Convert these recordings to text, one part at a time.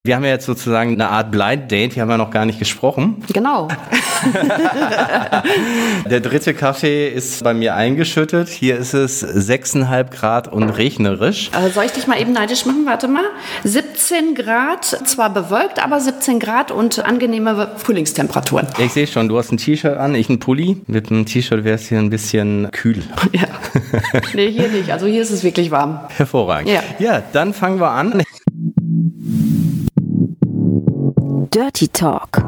Wir haben ja jetzt sozusagen eine Art Blind Date, wir haben ja noch gar nicht gesprochen. Genau. Der dritte Kaffee ist bei mir eingeschüttet. Hier ist es 6,5 Grad und regnerisch. Soll ich dich mal eben neidisch machen? Warte mal. 17 Grad, zwar bewölkt, aber 17 Grad und angenehme Frühlingstemperaturen. Ich sehe schon, du hast ein T-Shirt an, ich ein Pulli. Mit einem T-Shirt wäre es hier ein bisschen kühl. Ja. Nee, hier nicht. Also hier ist es wirklich warm. Hervorragend. Ja, dann fangen wir an. Dirty Talk.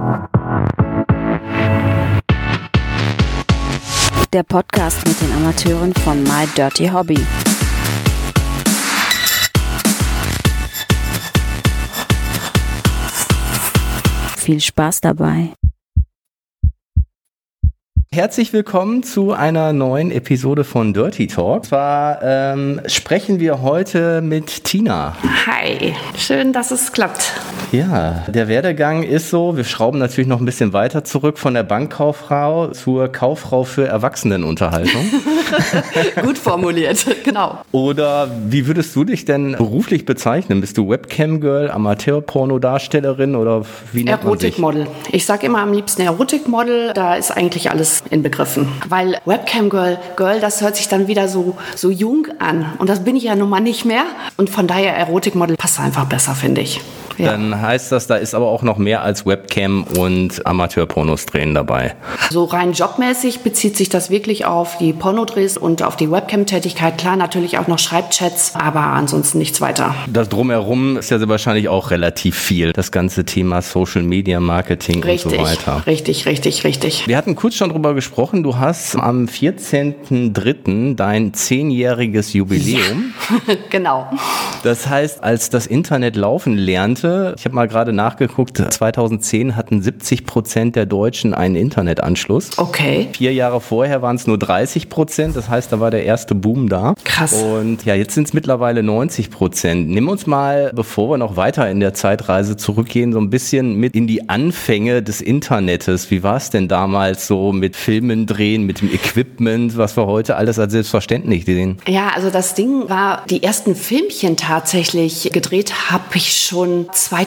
Der Podcast mit den Amateuren von My Dirty Hobby. Viel Spaß dabei. Herzlich willkommen zu einer neuen Episode von Dirty Talk. Und zwar sprechen wir heute mit Tina. Hi, schön, dass es klappt. Ja, der Werdegang ist so, wir schrauben natürlich noch ein bisschen weiter zurück von der Bankkauffrau zur Kauffrau für Erwachsenenunterhaltung. Gut formuliert, genau. Oder wie würdest du dich denn beruflich bezeichnen? Bist du Webcam-Girl, Amateur-Pornodarstellerin oder wie nennt man sich? Erotikmodel. Ich sage immer am liebsten Erotikmodel, da ist eigentlich alles inbegriffen. Weil Webcam-Girl, das hört sich dann wieder so jung an. Und das bin ich ja nun mal nicht mehr. Und von daher Erotikmodel passt einfach besser, finde ich. Ja. Dann heißt das, da ist aber auch noch mehr als Webcam und Amateur-Pornos drehen dabei. So rein jobmäßig bezieht sich das wirklich auf die Pornodrehs und auf die Webcam-Tätigkeit. Klar, natürlich auch noch Schreibchats, aber ansonsten nichts weiter. Das Drumherum ist ja wahrscheinlich auch relativ viel. Das ganze Thema Social-Media-Marketing und so weiter. Richtig. Wir hatten kurz schon drüber gesprochen. Du hast am 14.03. dein 10-jähriges Jubiläum. Ja, genau. Das heißt, als das Internet laufen lernte, ich habe mal gerade nachgeguckt, 2010 hatten 70% der Deutschen einen Internetanschluss. Okay. 4 Jahre vorher waren es nur 30%, das heißt, da war der erste Boom da. Krass. Und ja, jetzt sind es mittlerweile 90%. Nimm uns mal, bevor wir noch weiter in der Zeitreise zurückgehen, so ein bisschen mit in die Anfänge des Internetes. Wie war es denn damals so mit Filmen drehen, mit dem Equipment, was wir heute alles als selbstverständlich sehen? Ja, also das Ding war, die ersten Filmchen tatsächlich gedreht habe ich schon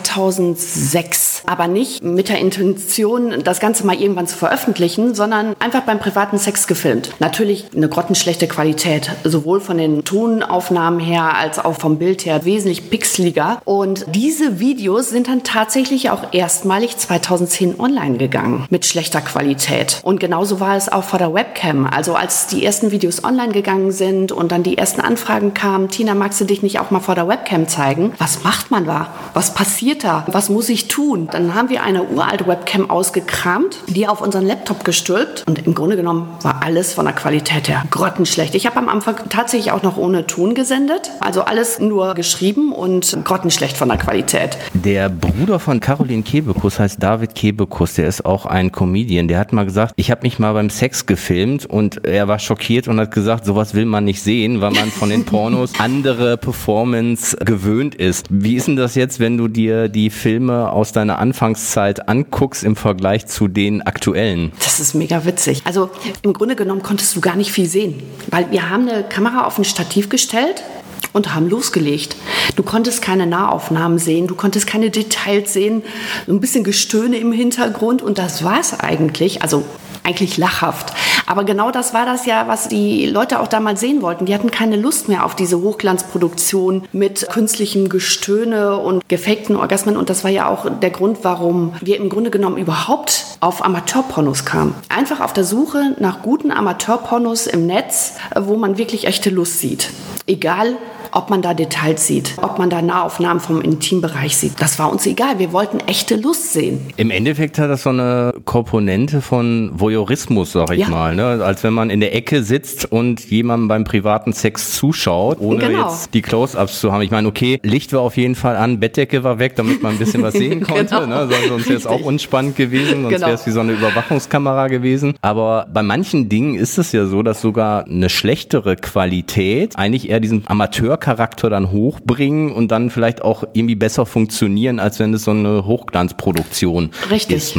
2006, aber nicht mit der Intention, das Ganze mal irgendwann zu veröffentlichen, sondern einfach beim privaten Sex gefilmt. Natürlich eine grottenschlechte Qualität, sowohl von den Tonaufnahmen her als auch vom Bild her wesentlich pixeliger. Und diese Videos sind dann tatsächlich auch erstmalig 2010 online gegangen mit schlechter Qualität. Und genauso war es auch vor der Webcam. Also als die ersten Videos online gegangen sind und dann die ersten Anfragen kamen, Tina, magst du dich nicht auch mal vor der Webcam zeigen? Was macht man da? Was passiert da? Was muss ich tun? Dann haben wir eine uralte Webcam ausgekramt, die auf unseren Laptop gestülpt und im Grunde genommen war alles von der Qualität her grottenschlecht. Ich habe am Anfang tatsächlich auch noch ohne Ton gesendet, also alles nur geschrieben und grottenschlecht von der Qualität. Der Bruder von Caroline Kebekus heißt David Kebekus, der ist auch ein Comedian, der hat mal gesagt, ich habe mich mal beim Sex gefilmt und er war schockiert und hat gesagt, sowas will man nicht sehen, weil man von den Pornos andere Performance gewöhnt ist. Wie ist denn das jetzt, wenn du dir die Filme aus deiner Anfangszeit anguckst im Vergleich zu den aktuellen? Das ist mega witzig. Also im Grunde genommen konntest du gar nicht viel sehen, weil wir haben eine Kamera auf ein Stativ gestellt und haben losgelegt. Du konntest keine Nahaufnahmen sehen, du konntest keine Details sehen, so ein bisschen Gestöhne im Hintergrund und das war's eigentlich. Also eigentlich lachhaft. Aber genau das war das ja, was die Leute auch damals sehen wollten. Die hatten keine Lust mehr auf diese Hochglanzproduktion mit künstlichem Gestöhne und gefakten Orgasmen. Und das war ja auch der Grund, warum wir im Grunde genommen überhaupt auf Amateurpornos kamen. Einfach auf der Suche nach guten Amateurpornos im Netz, wo man wirklich echte Lust sieht. Egal, ob man da Details sieht, ob man da Nahaufnahmen vom Intimbereich sieht. Das war uns egal. Wir wollten echte Lust sehen. Im Endeffekt hat das so eine Komponente von Voyeurismus, sag ich mal. Ne? Als wenn man in der Ecke sitzt und jemandem beim privaten Sex zuschaut, ohne jetzt die Close-Ups zu haben. Ich meine, okay, Licht war auf jeden Fall an, Bettdecke war weg, damit man ein bisschen was sehen konnte. Genau. Ne? Sonst wäre es auch unspannend gewesen, sonst wäre es wie so eine Überwachungskamera gewesen. Aber bei manchen Dingen ist es ja so, dass sogar eine schlechtere Qualität eigentlich eher diesen Amateurcharakter dann hochbringen und dann vielleicht auch irgendwie besser funktionieren, als wenn es so eine Hochglanzproduktion ist. Ne?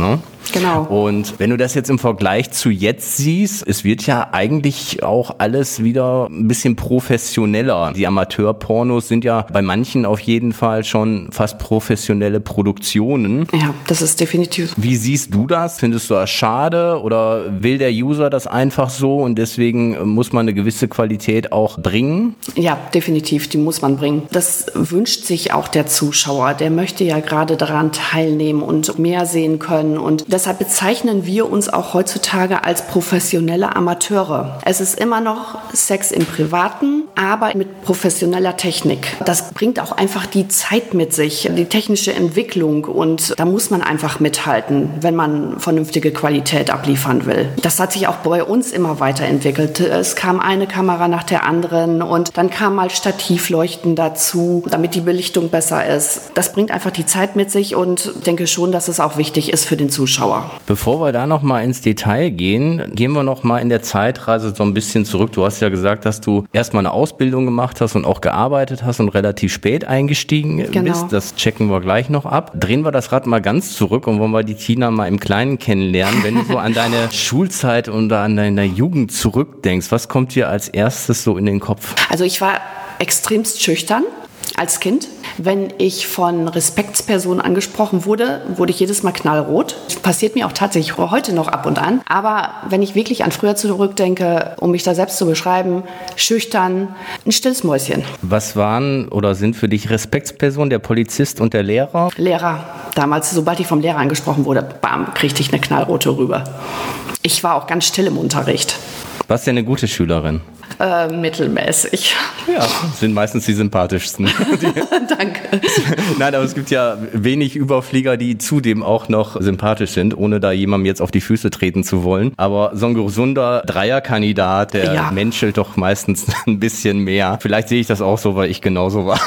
Genau. Und wenn du das jetzt im Vergleich zu jetzt siehst, es wird ja eigentlich auch alles wieder ein bisschen professioneller. Die Amateurpornos sind ja bei manchen auf jeden Fall schon fast professionelle Produktionen. Ja, das ist definitiv. Wie siehst du das? Findest du das schade oder will der User das einfach so und deswegen muss man eine gewisse Qualität auch bringen? Ja, definitiv, die muss man bringen. Das wünscht sich auch der Zuschauer. Der möchte ja gerade daran teilnehmen und mehr sehen können. Und deshalb bezeichnen wir uns auch heutzutage als professionelle Amateure. Es ist immer noch Sex im Privaten, aber mit professioneller Technik. Das bringt auch einfach die Zeit mit sich, die technische Entwicklung. Und da muss man einfach mithalten, wenn man vernünftige Qualität abliefern will. Das hat sich auch bei uns immer weiterentwickelt. Es kam eine Kamera nach der anderen und dann kam mal Stativleuchten dazu, damit die Belichtung besser ist. Das bringt einfach die Zeit mit sich und ich denke schon, dass es auch wichtig ist für den Zuschauer. Bevor wir da noch mal ins Detail gehen, gehen wir noch mal in der Zeitreise so ein bisschen zurück. Du hast ja gesagt, dass du erstmal eine Ausbildung gemacht hast und auch gearbeitet hast und relativ spät eingestiegen bist. Das checken wir gleich noch ab. Drehen wir das Rad mal ganz zurück und wollen wir die Tina mal im Kleinen kennenlernen. Wenn du so an deine Schulzeit und an deine Jugend zurückdenkst, was kommt dir als erstes so in den Kopf? Also ich war extremst schüchtern als Kind. Wenn ich von Respektspersonen angesprochen wurde, wurde ich jedes Mal knallrot. Das passiert mir auch tatsächlich heute noch ab und an. Aber wenn ich wirklich an früher zurückdenke, um mich da selbst zu beschreiben, schüchtern, ein stilles Mäuschen. Was waren oder sind für dich Respektspersonen, der Polizist und der Lehrer? Lehrer. Damals, sobald ich vom Lehrer angesprochen wurde, bam, kriegte ich eine knallrote rüber. Ich war auch ganz still im Unterricht. Warst du eine gute Schülerin? Mittelmäßig. Ja, sind meistens die sympathischsten. Danke. Nein, aber es gibt ja wenig Überflieger, die zudem auch noch sympathisch sind, ohne da jemandem jetzt auf die Füße treten zu wollen. Aber so ein gesunder Dreierkandidat, der menschelt doch meistens ein bisschen mehr. Vielleicht sehe ich das auch so, weil ich genauso war.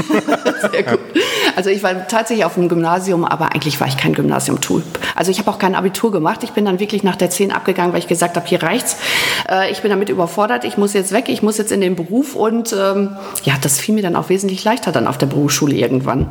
Sehr gut. Also ich war tatsächlich auf dem Gymnasium, aber eigentlich war ich kein Gymnasium-Typ. Also ich habe auch kein Abitur gemacht. Ich bin dann wirklich nach der 10 abgegangen, weil ich gesagt habe, hier reicht's. Ich bin damit überfordert, ich muss jetzt weg, ich muss jetzt in den Beruf und das fiel mir dann auch wesentlich leichter dann auf der Berufsschule irgendwann.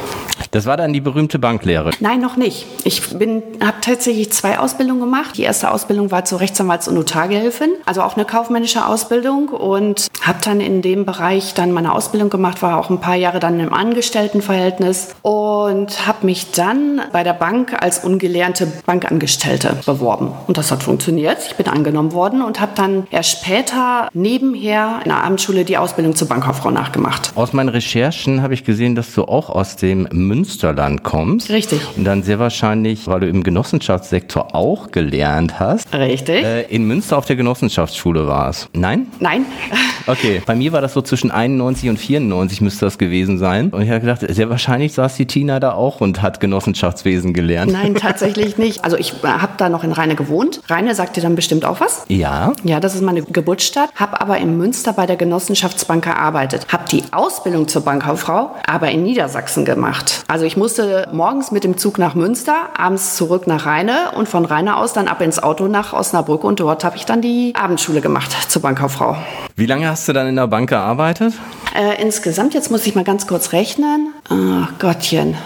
Das war dann die berühmte Banklehre? Nein, noch nicht. Ich habe tatsächlich 2 Ausbildungen gemacht. Die erste Ausbildung war zur Rechtsanwalts- und Notargehilfin, also auch eine kaufmännische Ausbildung und habe dann in dem Bereich dann meine Ausbildung gemacht, war auch ein paar Jahre dann im Angestelltenverhältnis und habe mich dann bei der Bank als ungelernte Bankangestellte beworben. Und das hat funktioniert. Ich bin angenommen worden und habe dann erst später nebenher in der Abendschule die Ausbildung zur Bankkauffrau nachgemacht. Aus meinen Recherchen habe ich gesehen, dass du auch aus dem Münsterland kommst. Richtig. Und dann sehr wahrscheinlich, weil du im Genossenschaftssektor auch gelernt hast. Richtig. In Münster auf der Genossenschaftsschule warst. Nein? Nein. Okay, bei mir war das so zwischen 91 und 94 müsste das gewesen sein. Und ich habe gedacht, sehr wahrscheinlich saß die Tina da auch und hat Genossenschaftswesen gelernt. Nein, tatsächlich nicht. Also ich habe da noch in Rheine gewohnt. Rheine sagt dir dann bestimmt auch was? Ja. Ja, das ist meine Geburtsstadt. Habe aber in Münster bei der Genossenschaftsbank gearbeitet. Habe die Ausbildung zur Bankkauffrau aber in Niedersachsen gemacht. Also ich musste morgens mit dem Zug nach Münster, abends zurück nach Rheine und von Rheine aus dann ab ins Auto nach Osnabrück und dort habe ich dann die Abendschule gemacht zur Bankkauffrau. Wie lange hast du dann in der Bank gearbeitet? Insgesamt, jetzt muss ich mal ganz kurz rechnen. Oh Gottchen.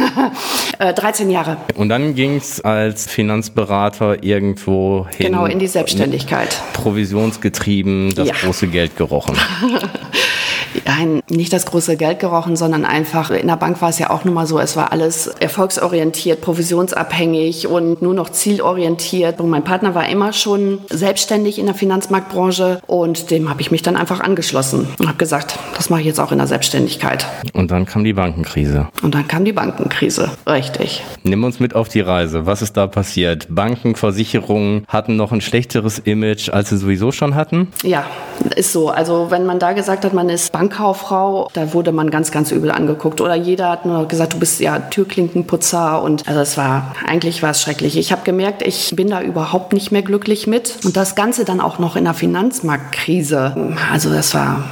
13 Jahre. Und dann ging es als Finanzberater irgendwo hin. Genau, in die Selbstständigkeit. Provisionsgetrieben, das große Geld gerochen. Nein, nicht das große Geld gerochen, sondern einfach, in der Bank war es ja auch nun mal so, es war alles erfolgsorientiert, provisionsabhängig und nur noch zielorientiert. Und mein Partner war immer schon selbstständig in der Finanzmarktbranche und dem habe ich mich dann einfach angeschlossen und habe gesagt, das mache ich jetzt auch in der Selbstständigkeit. Und dann kam die Bankenkrise. Richtig. Nimm uns mit auf die Reise. Was ist da passiert? Banken, Versicherungen hatten noch ein schlechteres Image, als sie sowieso schon hatten? Ja, ist so. Also wenn man da gesagt hat, man ist Bankkauffrau, da wurde man ganz, ganz übel angeguckt. Oder jeder hat nur gesagt, du bist ja Türklinkenputzer. Und also eigentlich war es schrecklich. Ich habe gemerkt, ich bin da überhaupt nicht mehr glücklich mit. Und das Ganze dann auch noch in der Finanzmarktkrise. Also das war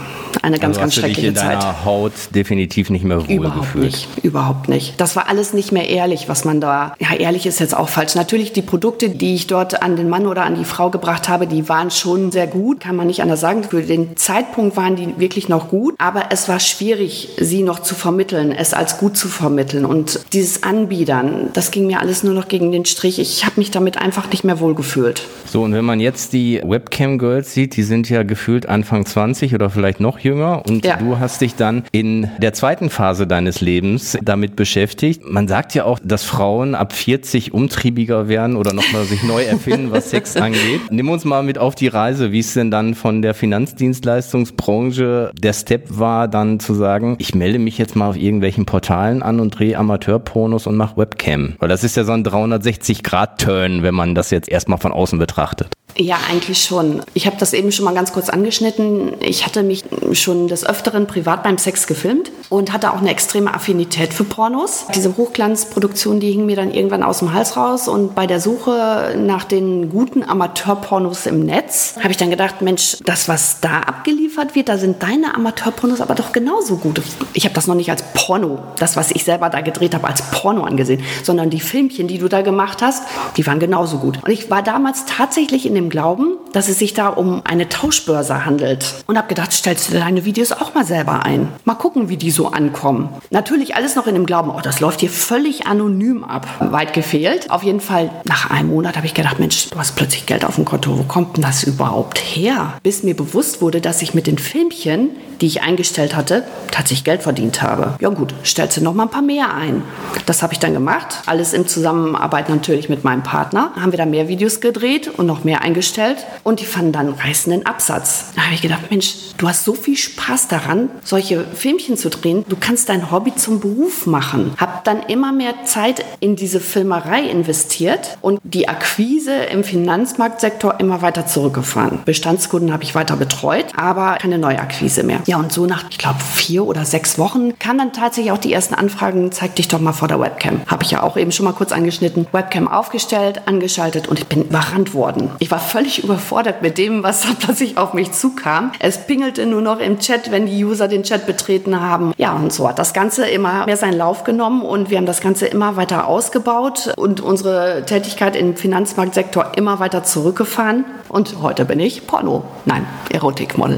eine ganz, ganz hast du dich schreckliche in Zeit. deiner Haut definitiv nicht mehr wohl gefühlt. Überhaupt nicht. Das war alles nicht mehr ehrlich, was man da, ja, ehrlich ist jetzt auch falsch. Natürlich, die Produkte, die ich dort an den Mann oder an die Frau gebracht habe, die waren schon sehr gut, kann man nicht anders sagen. Für den Zeitpunkt waren die wirklich noch gut, aber es war schwierig, sie noch zu vermitteln, es als gut zu vermitteln. Und dieses Anbiedern, das ging mir alles nur noch gegen den Strich. Ich habe mich damit einfach nicht mehr wohl gefühlt. So, und wenn man jetzt die Webcam-Girls sieht, die sind ja gefühlt Anfang 20 oder vielleicht noch jünger und du hast dich dann in der zweiten Phase deines Lebens damit beschäftigt. Man sagt ja auch, dass Frauen ab 40 umtriebiger werden oder nochmal sich neu erfinden, was Sex angeht. Nimm uns mal mit auf die Reise, wie es denn dann von der Finanzdienstleistungsbranche der Step war, dann zu sagen, ich melde mich jetzt mal auf irgendwelchen Portalen an und drehe Amateurpornos und mache Webcam. Weil das ist ja so ein 360-Grad-Turn, wenn man das jetzt erstmal von außen betrachtet. Ja, eigentlich schon. Ich habe das eben schon mal ganz kurz angeschnitten. Ich hatte mich schon des Öfteren privat beim Sex gefilmt und hatte auch eine extreme Affinität für Pornos. Diese Hochglanzproduktion, die hing mir dann irgendwann aus dem Hals raus. Und bei der Suche nach den guten Amateurpornos im Netz habe ich dann gedacht, Mensch, das, was da abgeliefert wird, da sind deine Amateurpornos aber doch genauso gut. Ich habe das noch nicht als Porno, das, was ich selber da gedreht habe, als Porno angesehen, sondern die Filmchen, die du da gemacht hast, die waren genauso gut. Und ich war damals tatsächlich in dem Glauben, dass es sich da um eine Tauschbörse handelt. Und habe gedacht, stellst du deine Videos auch mal selber ein. Mal gucken, wie die so ankommen. Natürlich alles noch in dem Glauben, oh, das läuft hier völlig anonym ab. Weit gefehlt. Auf jeden Fall, nach einem Monat habe ich gedacht, Mensch, du hast plötzlich Geld auf dem Konto. Wo kommt denn das überhaupt her? Bis mir bewusst wurde, dass ich mit den Filmchen, die ich eingestellt hatte, tatsächlich Geld verdient habe. Ja gut, stellst du noch mal ein paar mehr ein. Das habe ich dann gemacht. Alles in Zusammenarbeit natürlich mit meinem Partner. Haben wir da mehr Videos gedreht und noch mehr eingestellt. Und die fanden dann reißenden Absatz. Da habe ich gedacht, Mensch, du hast so viel Spaß daran, solche Filmchen zu drehen. Du kannst dein Hobby zum Beruf machen. Hab dann immer mehr Zeit in diese Filmerei investiert und die Akquise im Finanzmarktsektor immer weiter zurückgefahren. Bestandskunden habe ich weiter betreut, aber keine Neuakquise mehr. Ja, und so nach, ich glaube, 4 oder 6 Wochen kamen dann tatsächlich auch die ersten Anfragen, zeig dich doch mal vor der Webcam. Habe ich ja auch eben schon mal kurz angeschnitten. Webcam aufgestellt, angeschaltet und ich bin überrannt worden. Ich war völlig überfordert mit dem, was plötzlich auf mich zukam. Es pingelte nur noch im Chat, wenn die User den Chat betreten haben. Ja, und so hat das Ganze immer mehr seinen Lauf genommen und wir haben das Ganze immer weiter ausgebaut und unsere Tätigkeit im Finanzmarktsektor immer weiter zurückgefahren. Und heute bin ich Erotikmodel.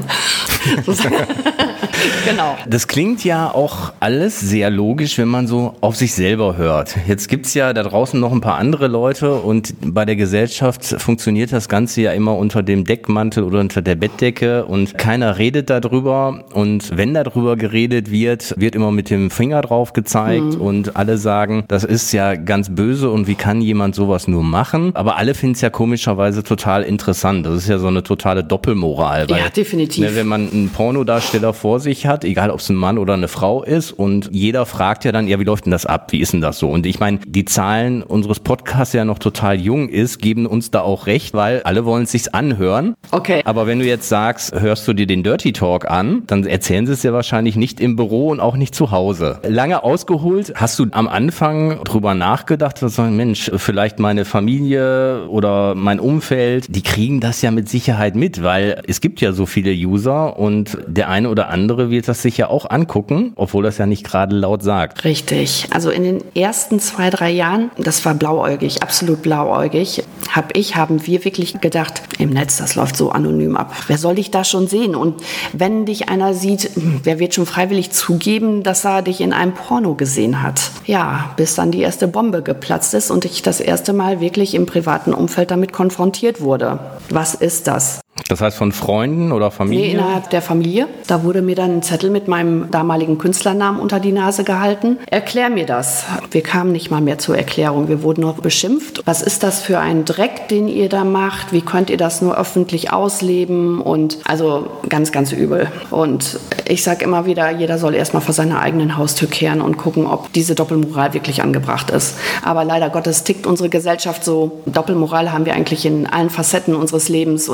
Genau. Das klingt ja auch alles sehr logisch, wenn man so auf sich selber hört. Jetzt gibt's ja da draußen noch ein paar andere Leute und bei der Gesellschaft funktioniert das Ganze ja immer unter dem Deckmantel oder unter der Bettdecke und keiner redet darüber und wenn darüber geredet wird, wird immer mit dem Finger drauf gezeigt und alle sagen, das ist ja ganz böse und wie kann jemand sowas nur machen? Aber alle finden es ja komischerweise total interessant. Das ist ja so eine totale Doppelmoral. Weil, ja, definitiv. Wenn man einen Pornodarsteller vor sich hat, egal ob es ein Mann oder eine Frau ist und jeder fragt ja dann, ja, wie läuft denn das ab? Wie ist denn das so? Und ich meine, die Zahlen unseres Podcasts ja noch total jung ist, geben uns da auch recht, weil alle wollen es sich anhören. Okay. Aber wenn du jetzt sagst, hörst du dir den Dirty Talk an, dann erzählen sie es ja wahrscheinlich nicht im Büro und auch nicht zu Hause. Lange ausgeholt, hast du am Anfang drüber nachgedacht, zu sagen, Mensch, vielleicht meine Familie oder mein Umfeld, die kriegen das ja mit Sicherheit mit, weil es gibt ja so viele User und der eine oder andere wird das sich ja auch angucken, obwohl das ja nicht gerade laut sagt. Richtig. Also in den ersten 2, 3 Jahren, das war blauäugig, absolut blauäugig, haben wir wirklich gedacht, im Netz, das läuft so anonym ab. Wer soll dich da schon sehen? Und wenn dich einer sieht, wer wird schon freiwillig zugeben, dass er dich in einem Porno gesehen hat? Ja, bis dann die erste Bombe geplatzt ist und ich das erste Mal wirklich im privaten Umfeld damit konfrontiert wurde. Was ist das? Das heißt von Freunden oder Familie? Nee, innerhalb der Familie. Da wurde mir dann ein Zettel mit meinem damaligen Künstlernamen unter die Nase gehalten. Erklär mir das. Wir kamen nicht mal mehr zur Erklärung. Wir wurden noch beschimpft. Was ist das für ein Dreck, den ihr da macht? Wie könnt ihr das nur öffentlich ausleben? Und also ganz, ganz übel. Und ich sage immer wieder, jeder soll erstmal vor seiner eigenen Haustür kehren und gucken, ob diese Doppelmoral wirklich angebracht ist. Aber leider Gottes tickt unsere Gesellschaft so. Doppelmoral haben wir eigentlich in allen Facetten unseres Lebens. Und im Sex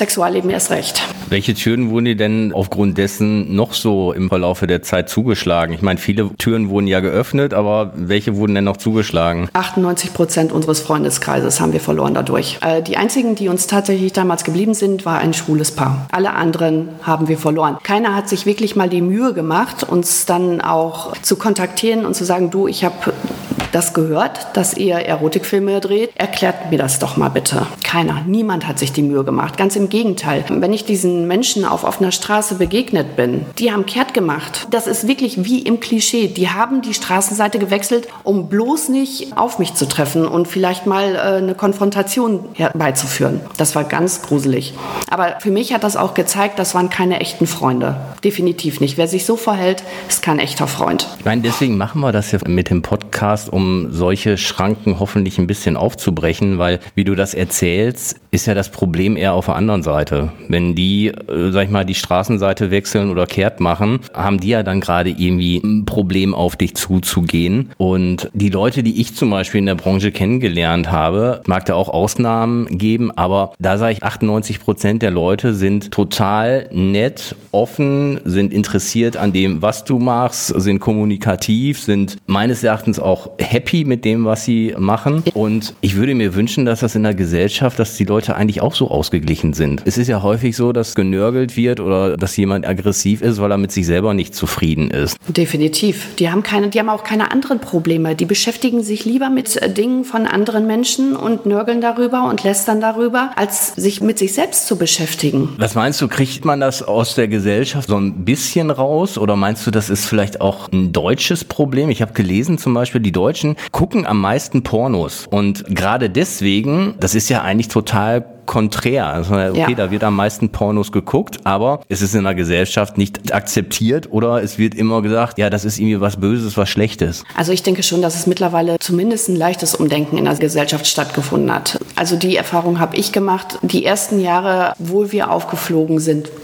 Sexualleben erst recht. Welche Türen wurden dir denn aufgrund dessen noch so im Verlaufe der Zeit zugeschlagen? Ich meine, viele Türen wurden ja geöffnet, aber welche wurden denn noch zugeschlagen? 98% unseres Freundeskreises haben wir verloren dadurch. Die einzigen, die uns tatsächlich damals geblieben sind, war ein schwules Paar. Alle anderen haben wir verloren. Keiner hat sich wirklich mal die Mühe gemacht, uns dann auch zu kontaktieren und zu sagen, du, ich habe das gehört, dass ihr Erotikfilme dreht. Erklärt mir das doch mal bitte. Keiner, niemand hat sich die Mühe gemacht. Ganz im Gegenteil. Wenn ich diesen Menschen auf offener Straße begegnet bin, die haben kehrt gemacht. Das ist wirklich wie im Klischee. Die haben die Straßenseite gewechselt, um bloß nicht auf mich zu treffen und vielleicht mal eine Konfrontation herbeizuführen. Das war ganz gruselig. Aber für mich hat das auch gezeigt, das waren keine echten Freunde. Definitiv nicht. Wer sich so verhält, ist kein echter Freund. Ich meine, deswegen machen wir das ja mit dem Podcast, um solche Schranken hoffentlich ein bisschen aufzubrechen, weil, wie du das erzählst, ist ja das Problem eher auf der anderen Seite. Wenn die, sag ich mal, die Straßenseite wechseln oder kehrt machen, haben die ja dann gerade irgendwie ein Problem, auf dich zuzugehen. Und die Leute, die ich zum Beispiel in der Branche kennengelernt habe, mag da auch Ausnahmen geben, aber da sage ich, 98% der Leute sind total nett, offen, sind interessiert an dem, was du machst, sind kommunikativ, sind meines Erachtens auch happy mit dem, was sie machen. Und ich würde mir wünschen, dass das in der Gesellschaft, dass die Leute eigentlich auch so ausgeglichen sind. Es ist ja häufig so, dass genörgelt wird oder dass jemand aggressiv ist, weil er mit sich selber nicht zufrieden ist. Definitiv. Die haben auch keine anderen Probleme. Die beschäftigen sich lieber mit Dingen von anderen Menschen und nörgeln darüber und lästern darüber, als sich mit sich selbst zu beschäftigen. Was meinst du, kriegt man das aus der Gesellschaft so ein bisschen raus? Oder meinst du, das ist vielleicht auch ein deutsches Problem? Ich habe gelesen zum Beispiel, die Deutschen gucken am meisten Pornos. Und gerade deswegen, das ist ja eigentlich total konträr. Also, okay, da wird am meisten Pornos geguckt, aber es ist in der Gesellschaft nicht akzeptiert oder es wird immer gesagt, ja, das ist irgendwie was Böses, was Schlechtes. Also ich denke schon, dass es mittlerweile zumindest ein leichtes Umdenken in der Gesellschaft stattgefunden hat. Also die Erfahrung habe ich gemacht. Die ersten Jahre, wo wir aufgeflogen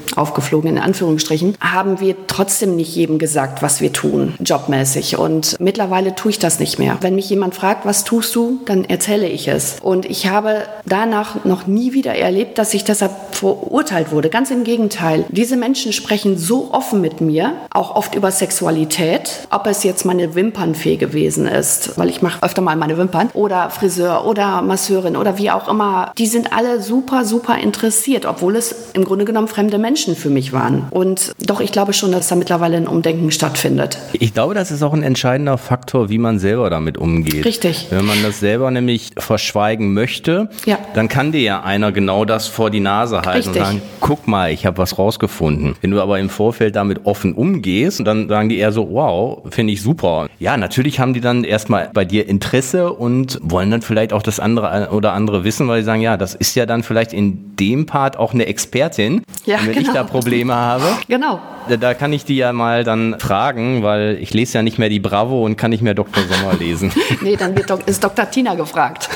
in Anführungsstrichen, haben wir trotzdem nicht jedem gesagt, was wir tun, jobmäßig. Und mittlerweile tue ich das nicht mehr. Wenn mich jemand fragt, was tust du, dann erzähle ich es. Und ich habe danach noch nie wieder erlebt, dass ich deshalb verurteilt wurde. Ganz im Gegenteil. Diese Menschen sprechen so offen mit mir, auch oft über Sexualität, ob es jetzt meine Wimpernfee gewesen ist, weil ich mache öfter mal meine Wimpern, oder Friseur oder Masseurin oder wie auch immer. Die sind alle super, super interessiert, obwohl es im Grunde genommen fremde Menschen für mich waren. Und doch, ich glaube schon, dass da mittlerweile ein Umdenken stattfindet. Ich glaube, das ist auch ein entscheidender Faktor, wie man selber damit umgeht. Richtig. Wenn man das selber nämlich verschweigen möchte, dann kann dir ja einer genau das vor die Nase halten und sagen, guck mal, ich habe was rausgefunden. Wenn du aber im Vorfeld damit offen umgehst, dann sagen die eher so, wow, finde ich super. Ja, natürlich haben die dann erstmal bei dir Interesse und wollen dann vielleicht auch das andere oder andere wissen, weil sie sagen, ja, das ist ja dann vielleicht in dem Part auch eine Expertin, wenn ich da Probleme habe. Genau. Da kann ich die ja mal dann fragen, weil ich lese ja nicht mehr die Bravo und kann nicht mehr Dr. Sommer lesen. Nee, dann ist Dr. Tina gefragt.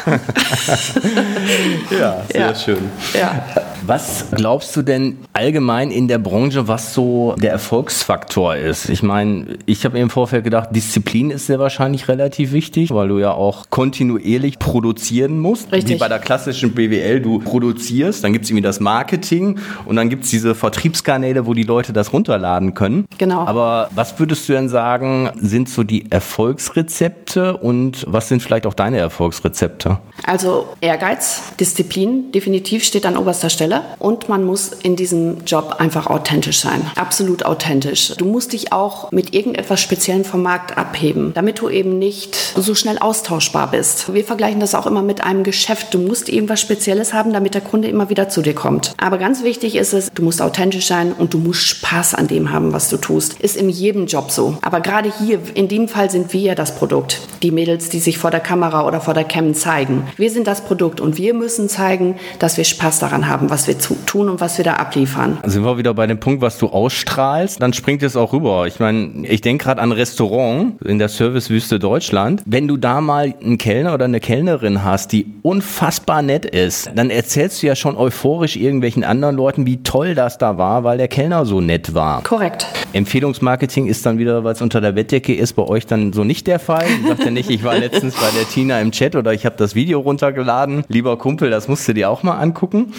Ja, sehr schön. Ja. Was glaubst du denn allgemein in der Branche, was so der Erfolgsfaktor ist? Ich meine, ich habe im Vorfeld gedacht, Disziplin ist sehr wahrscheinlich relativ wichtig, weil du ja auch kontinuierlich produzieren musst. Richtig. Wie bei der klassischen BWL, du produzierst, dann gibt es irgendwie das Marketing und dann gibt es diese Vertriebskanäle, wo die Leute das runterladen können. Genau. Aber was würdest du denn sagen, sind so die Erfolgsrezepte und was sind vielleicht auch deine Erfolgsrezepte? Also Ehrgeiz, Disziplin definitiv steht an oberster Stelle und man muss in diesem Job einfach authentisch sein. Absolut authentisch. Du musst dich auch mit irgendetwas Speziellem vom Markt abheben, damit du eben nicht so schnell austauschbar bist. Wir vergleichen das auch immer mit einem Geschäft. Du musst irgendwas Spezielles haben, damit der Kunde immer wieder zu dir kommt. Aber ganz wichtig ist es, du musst authentisch sein und du musst Spaß an dem haben, was du tust. Ist in jedem Job so. Aber gerade hier, in dem Fall sind wir ja das Produkt. Die Mädels, die sich vor der Kamera oder vor der Cam zeigen. Wir sind das Produkt und wir müssen zeigen, dass wir Spaß daran haben, was wir tun und was wir da abliefern. Sind wir wieder bei dem Punkt, was du ausstrahlst, dann springt es auch rüber. Ich meine, ich denke gerade an Restaurant in der Servicewüste Deutschland. Wenn du da mal einen Kellner oder eine Kellnerin hast, die unfassbar nett ist, dann erzählst du ja schon euphorisch irgendwelchen anderen Leuten, wie toll das da war, weil der Kellner so nett war. Korrekt. Empfehlungsmarketing ist dann wieder, weil es unter der Bettdecke ist, bei euch dann so nicht der Fall. Ich sagte nicht, ich war letztens bei der Tina im Chat oder ich habe das Video runtergeladen. Lieber Kumpel, das musst du dir auch mal angucken. Doch,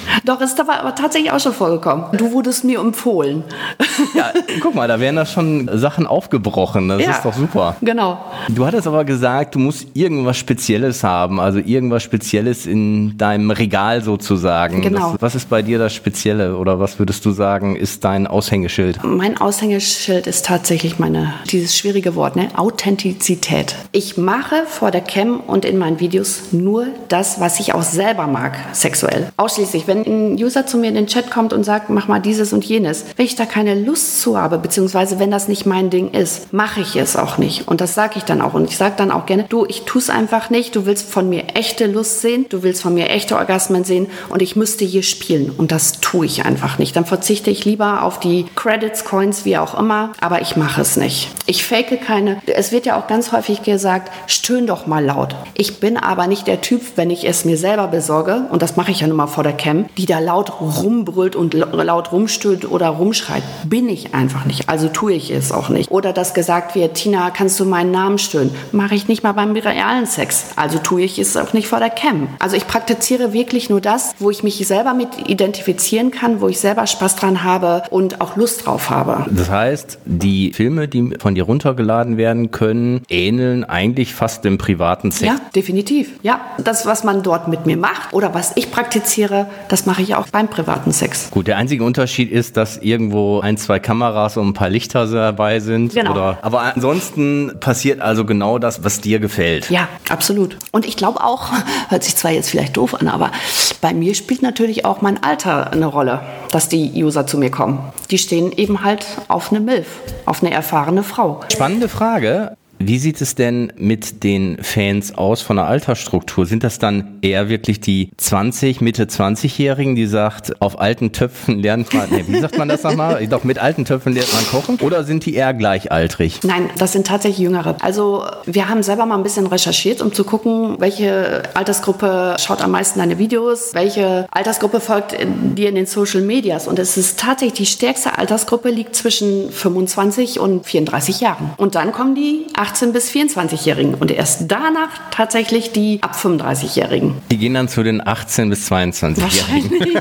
Das ist aber tatsächlich auch schon vorgekommen. Du wurdest mir empfohlen. Ja, guck mal, da werden da schon Sachen aufgebrochen. Das ist doch super. Genau. Du hattest aber gesagt, du musst irgendwas Spezielles haben, also irgendwas Spezielles in deinem Regal sozusagen. Genau. Was ist bei dir das Spezielle oder was würdest du sagen, ist dein Aushängeschild? Mein Aushängeschild ist tatsächlich dieses schwierige Wort, Authentizität. Ich mache vor der Cam und in meinen Videos nur das, was ich auch selber mag, sexuell. Ausschließlich, wenn ein User zu mir in den Chat kommt und sagt, mach mal dieses und jenes. Wenn ich da keine Lust zu habe, beziehungsweise wenn das nicht mein Ding ist, mache ich es auch nicht. Und das sage ich dann auch. Und ich sage dann auch gerne, du, ich tue es einfach nicht. Du willst von mir echte Lust sehen, du willst von mir echte Orgasmen sehen und ich müsste hier spielen. Und das tue ich einfach nicht. Dann verzichte ich lieber auf die Credits, Coins, wie auch immer, aber ich mache es nicht. Ich fake keine. Es wird ja auch ganz häufig gesagt, stöhn doch mal laut. Ich bin aber nicht der Typ, wenn ich es mir selber besorge, und das mache ich ja nun mal vor der Cam, die da laut rumbrüllt und laut rumstöhnt oder rumschreit. Bin ich einfach nicht. Also tue ich es auch nicht. Oder dass gesagt wird, Tina, kannst du meinen Namen stöhnen? Mache ich nicht mal beim realen Sex. Also tue ich es auch nicht vor der Cam. Also ich praktiziere wirklich nur das, wo ich mich selber mit identifizieren kann, wo ich selber Spaß dran habe und auch Lust drauf habe. Das heißt, die Filme, die von dir runtergeladen werden können, ähneln eigentlich fast dem privaten Sex. Ja, definitiv. Ja, das, was man dort mit mir macht oder was ich praktiziere, das mache ich auch beim privaten Sex. Gut, der einzige Unterschied ist, dass irgendwo 1, 2 Kameras und ein paar Lichter dabei sind. Genau. Aber ansonsten passiert also genau das, was dir gefällt. Ja, absolut. Und ich glaube auch, hört sich zwar jetzt vielleicht doof an, aber bei mir spielt natürlich auch mein Alter eine Rolle, dass die User zu mir kommen. Die stehen eben halt auf eine MILF, auf eine erfahrene Frau. Spannende Frage. Wie sieht es denn mit den Fans aus von der Altersstruktur? Sind das dann eher wirklich die Mitte 20-Jährigen, die sagt, auf alten Töpfen lernt man, wie sagt man das nochmal? Doch, mit alten Töpfen lernt man kochen? Oder sind die eher gleichaltrig? Nein, das sind tatsächlich Jüngere. Also wir haben selber mal ein bisschen recherchiert, um zu gucken, welche Altersgruppe schaut am meisten deine Videos, welche Altersgruppe folgt dir in den Social Medias. Und es ist tatsächlich die stärkste Altersgruppe, liegt zwischen 25 und 34 Jahren. Und dann kommen die 18- bis 24-Jährigen und erst danach tatsächlich die ab 35-Jährigen. Die gehen dann zu den 18- bis 22-Jährigen. Wahrscheinlich.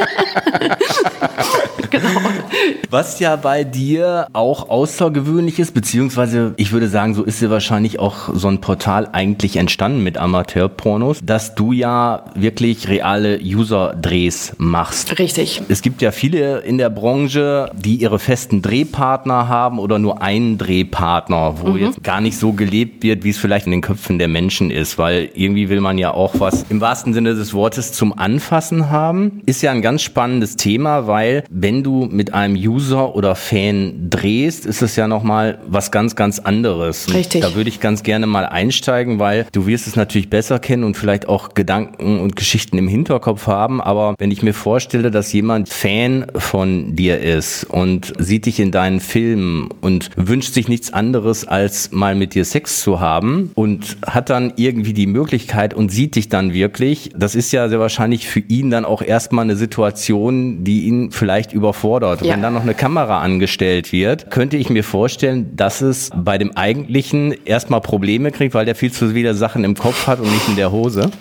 Genau. Was ja bei dir auch außergewöhnlich ist, beziehungsweise ich würde sagen, so ist ja wahrscheinlich auch so ein Portal eigentlich entstanden mit Amateurpornos, dass du ja wirklich reale User-Drehs machst. Richtig. Es gibt ja viele in der Branche, die ihre festen Drehpartner haben oder nur einen Drehpartner, wo jetzt gar nicht so gelebt wird, wie es vielleicht in den Köpfen der Menschen ist, weil irgendwie will man ja auch was im wahrsten Sinne des Wortes zum Anfassen haben. Ist ja ein ganz spannendes Thema, weil wenn du mit einem User oder Fan drehst, ist es ja nochmal was ganz, ganz anderes. Und richtig. Da würde ich ganz gerne mal einsteigen, weil du wirst es natürlich besser kennen und vielleicht auch Gedanken und Geschichten im Hinterkopf haben, aber wenn ich mir vorstelle, dass jemand Fan von dir ist und sieht dich in deinen Filmen und wünscht sich nichts anderes, als mal mit dir Sex zu haben und hat dann irgendwie die Möglichkeit und sieht dich dann wirklich, das ist ja sehr wahrscheinlich für ihn dann auch erstmal eine Situation, die ihn vielleicht überfordert. Ja. Wenn dann noch eine Kamera angestellt wird, könnte ich mir vorstellen, dass es bei dem Eigentlichen erstmal Probleme kriegt, weil der viel zu viele Sachen im Kopf hat und nicht in der Hose.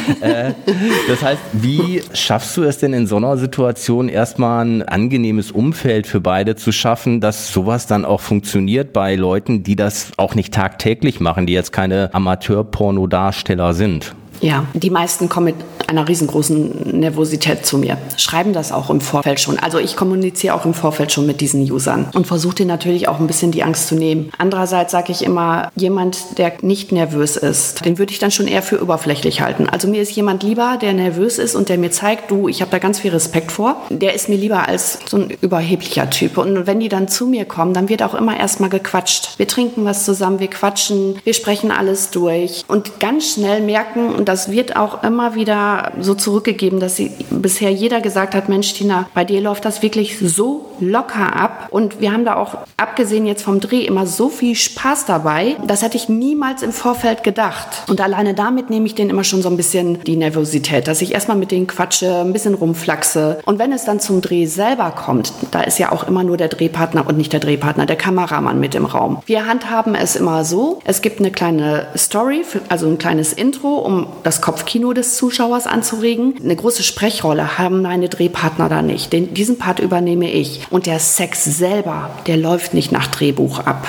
Das heißt, wie schaffst du es denn in so einer Situation erstmal ein angenehmes Umfeld für beide zu schaffen, dass sowas dann auch funktioniert bei Leuten, die das auch nicht tagtäglich machen, die jetzt keine Amateur-Porno-Darsteller sind? Ja, die meisten kommen mit einer riesengroßen Nervosität zu mir. Schreiben das auch im Vorfeld schon. Also ich kommuniziere auch im Vorfeld schon mit diesen Usern und versuche denen natürlich auch ein bisschen die Angst zu nehmen. Andererseits sage ich immer, jemand, der nicht nervös ist, den würde ich dann schon eher für oberflächlich halten. Also mir ist jemand lieber, der nervös ist und der mir zeigt, du, ich habe da ganz viel Respekt vor. Der ist mir lieber als so ein überheblicher Typ. Und wenn die dann zu mir kommen, dann wird auch immer erstmal gequatscht. Wir trinken was zusammen, wir quatschen, wir sprechen alles durch und ganz schnell merken, und das wird auch immer wieder so zurückgegeben, dass bisher jeder gesagt hat, Mensch Tina, bei dir läuft das wirklich so locker ab und wir haben da auch, abgesehen jetzt vom Dreh, immer so viel Spaß dabei, das hätte ich niemals im Vorfeld gedacht. Und alleine damit nehme ich denen immer schon so ein bisschen die Nervosität, dass ich erstmal mit denen quatsche, ein bisschen rumflaxe. Und wenn es dann zum Dreh selber kommt, da ist ja auch immer nur der Drehpartner und nicht der Drehpartner, der Kameramann mit im Raum. Wir handhaben es immer so, es gibt eine kleine Story, also ein kleines Intro, um das Kopfkino des Zuschauers anzuregen. Eine große Sprechrolle haben meine Drehpartner da nicht. Diesen Part übernehme ich. Und der Sex selber, der läuft nicht nach Drehbuch ab.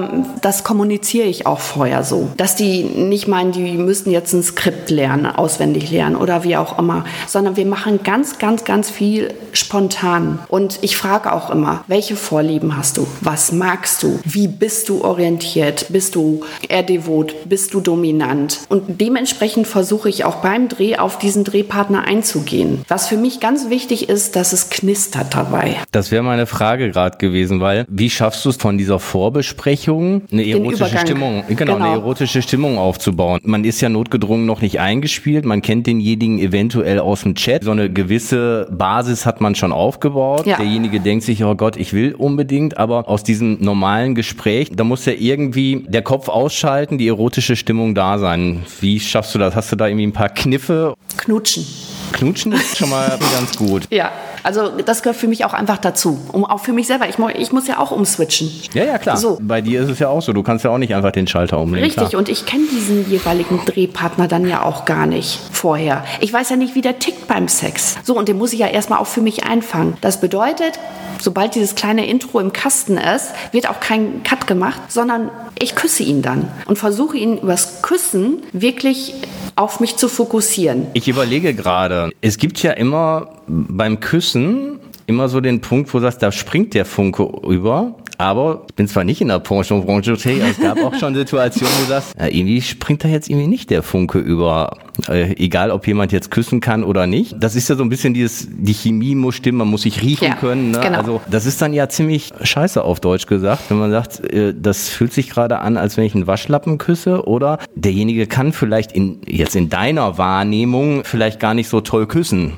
Das kommuniziere ich auch vorher so, dass die nicht meinen, die müssten jetzt ein Skript lernen, auswendig lernen oder wie auch immer, sondern wir machen ganz, ganz, ganz viel spontan. Und ich frage auch immer, welche Vorlieben hast du? Was magst du? Wie bist du orientiert? Bist du eher devot? Bist du dominant? Und dementsprechend versuche ich auch beim Dreh auf diesen Drehpartner einzugehen. Was für mich ganz wichtig ist, dass es knistert dabei. Das wäre meine Frage gerade gewesen, weil wie schaffst du es von dieser Vorbesprechung eine erotische Stimmung, eine erotische Stimmung aufzubauen? Man ist ja notgedrungen noch nicht eingespielt, man kennt denjenigen eventuell aus dem Chat. So eine gewisse Basis hat man schon aufgebaut. Ja. Derjenige denkt sich, oh Gott, ich will unbedingt, aber aus diesem normalen Gespräch, da muss ja irgendwie der Kopf ausschalten, die erotische Stimmung da sein. Wie schaffst du das? Hast du da irgendwie ein paar Kniffe? Knutschen. Knutschen ist schon mal ganz gut. Ja, also das gehört für mich auch einfach dazu. Auch für mich selber. Ich muss ja auch umswitchen. Ja, klar. So. Bei dir ist es ja auch so. Du kannst ja auch nicht einfach den Schalter umlegen. Richtig. Klar. Und ich kenne diesen jeweiligen Drehpartner dann ja auch gar nicht vorher. Ich weiß ja nicht, wie der tickt beim Sex. So, und den muss ich ja erstmal auch für mich einfangen. Das bedeutet, sobald dieses kleine Intro im Kasten ist, wird auch kein Cut gemacht, sondern ich küsse ihn dann und versuche ihn übers Küssen wirklich auf mich zu fokussieren. Ich überlege gerade, es gibt ja immer beim Küssen immer so den Punkt, wo du sagst, da springt der Funke über. Aber ich bin zwar nicht in der Pornobranche tätig, aber es gab auch schon Situationen, wo du sagst, ja, irgendwie springt da jetzt irgendwie nicht der Funke über. Egal, ob jemand jetzt küssen kann oder nicht. Das ist ja so ein bisschen die Chemie muss stimmen, man muss sich riechen können. Ne? Genau. Also das ist dann ja ziemlich scheiße auf Deutsch gesagt, wenn man sagt, das fühlt sich gerade an, als wenn ich einen Waschlappen küsse oder derjenige kann vielleicht jetzt in deiner Wahrnehmung vielleicht gar nicht so toll küssen.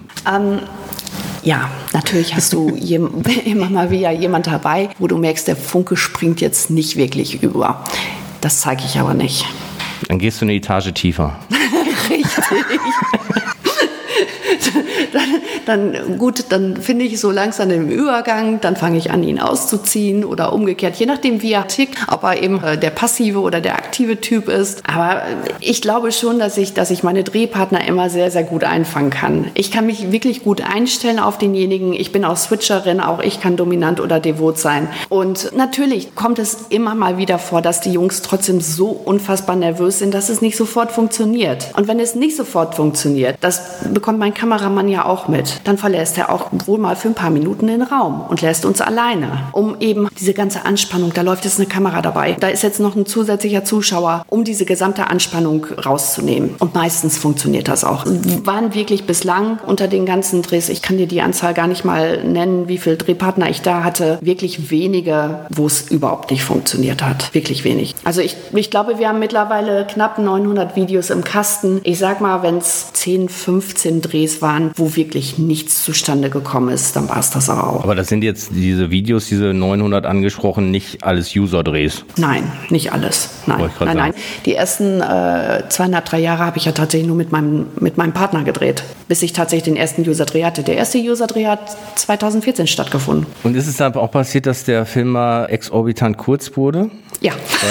Ja, natürlich hast du immer mal wieder jemand dabei, wo du merkst, der Funke springt jetzt nicht wirklich über. Das zeige ich aber nicht. Dann gehst du eine Etage tiefer. Richtig. Dann finde ich so langsam den Übergang, dann fange ich an, ihn auszuziehen oder umgekehrt, je nachdem, wie er tickt, ob er eben der passive oder der aktive Typ ist. Aber ich glaube schon, dass ich meine Drehpartner immer sehr, sehr gut einfangen kann. Ich kann mich wirklich gut einstellen auf denjenigen. Ich bin auch Switcherin, auch ich kann dominant oder devot sein. Und natürlich kommt es immer mal wieder vor, dass die Jungs trotzdem so unfassbar nervös sind, dass es nicht sofort funktioniert. Und wenn es nicht sofort funktioniert, das bekommt mein Kameramann ja auch mit, dann verlässt er auch wohl mal für ein paar Minuten den Raum und lässt uns alleine, um eben diese ganze Anspannung, da läuft jetzt eine Kamera dabei, da ist jetzt noch ein zusätzlicher Zuschauer, um diese gesamte Anspannung rauszunehmen. Und meistens funktioniert das auch. Waren wirklich bislang unter den ganzen Drehs, ich kann dir die Anzahl gar nicht mal nennen, wie viele Drehpartner ich da hatte, wirklich wenige, wo es überhaupt nicht funktioniert hat. Wirklich wenig. Also ich glaube, wir haben mittlerweile knapp 900 Videos im Kasten. Ich sag mal, wenn es 10, 15 Drehs waren, wo wirklich nichts zustande gekommen ist, dann war es das auch. Aber das sind jetzt diese Videos, diese 900 angesprochen, nicht alles User-Drehs? Nein, nicht alles. Nein. Die ersten 2,5, 3 Jahre habe ich ja tatsächlich nur mit meinem Partner gedreht, bis ich tatsächlich den ersten User-Dreh hatte. Der erste User-Dreh hat 2014 stattgefunden. Und ist es dann auch passiert, dass der Film mal exorbitant kurz wurde? Ja.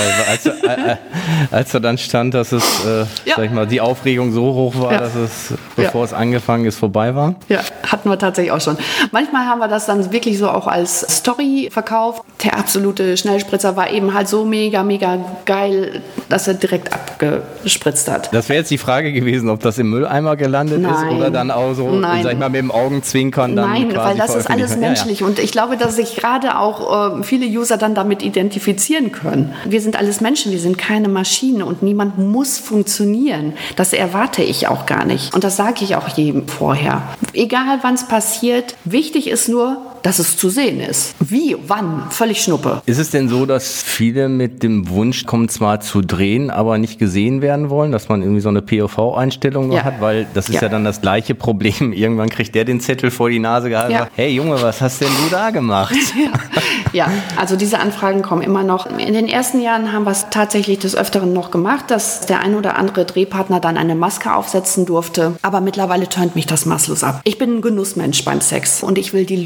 Weil als er dann stand, dass es, sag ich mal, die Aufregung so hoch war, dass es, bevor es angefangen ist, vorbei war? Ja, hatten wir tatsächlich auch schon. Manchmal haben wir das dann wirklich so auch als Story verkauft. Der absolute Schnellspritzer war eben halt so mega, mega geil, dass er direkt abgespritzt hat. Das wäre jetzt die Frage gewesen, ob das im Mülleimer gelandet ist oder dann auch so, sag ich mal, mit dem Augenzwinkern dann Nein, quasi weil das ist alles menschlich. Ja. Und ich glaube, dass sich gerade auch viele User dann damit identifizieren können. Wir sind alles Menschen, wir sind keine Maschine und niemand muss funktionieren. Das erwarte ich auch gar nicht. Und das sage ich auch jedem vorher. Egal wann es passiert, wichtig ist nur, dass es zu sehen ist. Wie, wann, völlig Schnuppe. Ist es denn so, dass viele mit dem Wunsch kommen, zwar zu drehen, aber nicht gesehen werden wollen, dass man irgendwie so eine POV-Einstellung hat? Weil das ist ja dann das gleiche Problem. Irgendwann kriegt der den Zettel vor die Nase gehalten und sagt, hey Junge, was hast denn du da gemacht? Ja, also diese Anfragen kommen immer noch. In den ersten Jahren haben wir es tatsächlich des Öfteren noch gemacht, dass der ein oder andere Drehpartner dann eine Maske aufsetzen durfte. Aber mittlerweile turnt mich das maßlos ab. Ich bin ein Genussmensch beim Sex und ich will die Lust im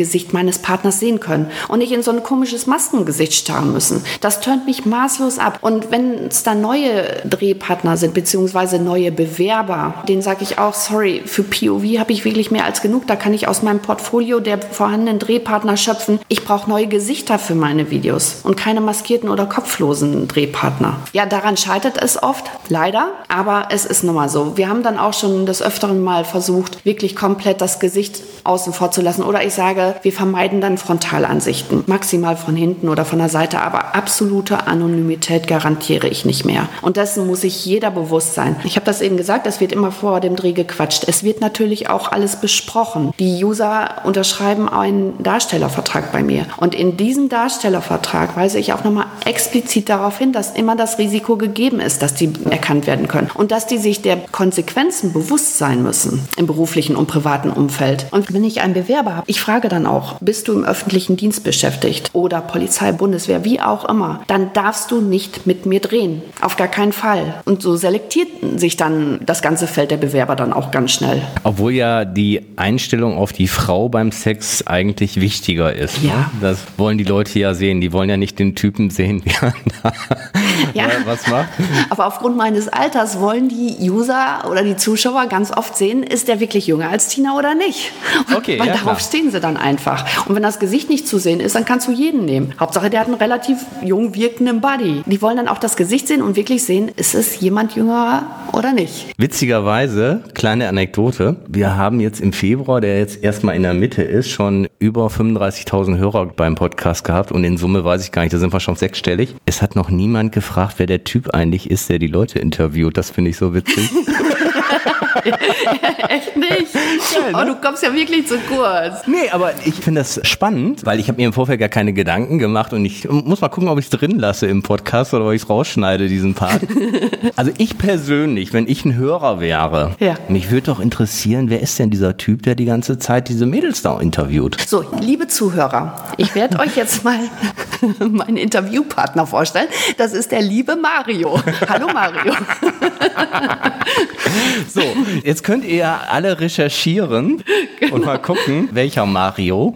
Gesicht meines Partners sehen können und nicht in so ein komisches Maskengesicht starren müssen. Das turnt mich maßlos ab. Und wenn es da neue Drehpartner sind, beziehungsweise neue Bewerber, denen sage ich auch, sorry, für POV habe ich wirklich mehr als genug. Da kann ich aus meinem Portfolio der vorhandenen Drehpartner schöpfen. Ich brauche neue Gesichter für meine Videos und keine maskierten oder kopflosen Drehpartner. Ja, daran scheitert es oft, leider, aber es ist nun mal so. Wir haben dann auch schon des Öfteren mal versucht, wirklich komplett das Gesicht außen vor zu lassen. Oder ich sage, wir vermeiden dann Frontalansichten. Maximal von hinten oder von der Seite, aber absolute Anonymität garantiere ich nicht mehr. Und dessen muss sich jeder bewusst sein. Ich habe das eben gesagt, es wird immer vor dem Dreh gequatscht. Es wird natürlich auch alles besprochen. Die User unterschreiben einen Darstellervertrag bei mir. Und in diesem Darstellervertrag weise ich auch nochmal explizit darauf hin, dass immer das Risiko gegeben ist, dass die erkannt werden können. Und dass die sich der Konsequenzen bewusst sein müssen im beruflichen und privaten Umfeld. Und wenn ich einen Bewerber habe, ich frage dann auch, bist du im öffentlichen Dienst beschäftigt oder Polizei, Bundeswehr, wie auch immer, dann darfst du nicht mit mir drehen. Auf gar keinen Fall. Und so selektiert sich dann das ganze Feld der Bewerber dann auch ganz schnell. Obwohl ja die Einstellung auf die Frau beim Sex eigentlich wichtiger ist. Ja. Ne? Das wollen die Leute ja sehen. Die wollen ja nicht den Typen sehen, wie er da was macht. Aber aufgrund meines Alters wollen die User oder die Zuschauer ganz oft sehen, ist der wirklich jünger als Tina oder nicht? Okay, weil ja, darauf klar. stehen sie dann einfach. Und wenn das Gesicht nicht zu sehen ist, dann kannst du jeden nehmen. Hauptsache, der hat einen relativ jung wirkenden Body. Die wollen dann auch das Gesicht sehen und wirklich sehen, ist es jemand jünger oder nicht? Witzigerweise, kleine Anekdote, wir haben jetzt im Februar, der jetzt erstmal in der Mitte ist, schon über 35.000 Hörer beim Podcast gehabt und in Summe weiß ich gar nicht, da sind wir schon sechsstellig. Es hat noch niemand gefragt, wer der Typ eigentlich ist, der die Leute interviewt. Das finde ich so witzig. Echt nicht? Ja, ne? Oh, du kommst ja wirklich zu kurz. Nee, aber ich finde das spannend, weil ich habe mir im Vorfeld gar keine Gedanken gemacht und ich muss mal gucken, ob ich es drin lasse im Podcast oder ob ich es rausschneide, diesen Part. Also ich persönlich, wenn ich ein Hörer wäre, mich würde doch interessieren, wer ist denn dieser Typ, der die ganze Zeit diese Mädels da interviewt? So, liebe Zuhörer, ich werde euch jetzt mal meinen Interviewpartner vorstellen. Das ist der liebe Mario. Hallo Mario. So, jetzt könnt ihr ja alle recherchieren und mal gucken, welcher Mario.